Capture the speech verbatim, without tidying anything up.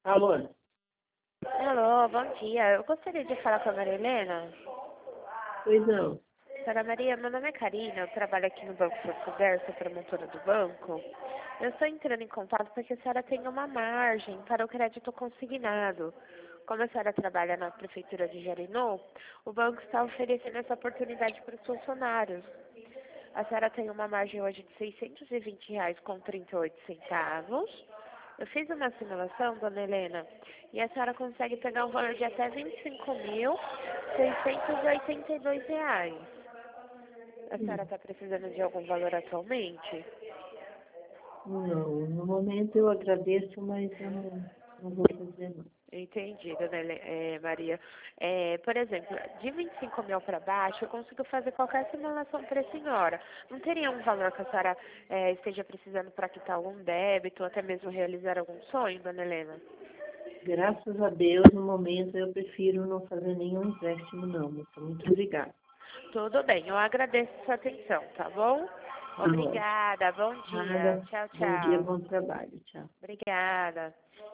Alô? Alô, bom dia. Eu gostaria de falar com a Maria Helena. Pois não. Senhora Maria, meu nome é Karina, eu trabalho aqui no Banco Português, sou promotora do banco. Eu estou entrando em contato porque a senhora tem uma margem para o crédito consignado. Como a senhora trabalha na Prefeitura de Jarinu, o banco está oferecendo essa oportunidade para os funcionários. A senhora tem uma margem hoje de seiscentos e vinte reais com trinta e oito centavos. Eu fiz uma simulação, dona Helena, e a senhora consegue pegar um valor de até vinte e cinco mil, seiscentos e oitenta e dois reais. A senhora está precisando de algum valor atualmente? Não, no momento eu agradeço, mas eu não, não vou fazer não. Entendi, dona Hele- eh, Maria. Eh, por exemplo, de vinte e cinco mil para baixo, eu consigo fazer qualquer simulação para a senhora. Não teria um valor que a senhora eh, esteja precisando para quitar algum débito, ou até mesmo realizar algum sonho, dona Helena? Graças a Deus, no momento eu prefiro não fazer nenhum empréstimo não, moça. Muito obrigada. Tudo bem, eu agradeço a sua atenção, tá bom? Tá ótimo. Obrigada, bom dia. Nada. Tchau, Bom dia, tchau. bom trabalho. Tchau. Obrigada.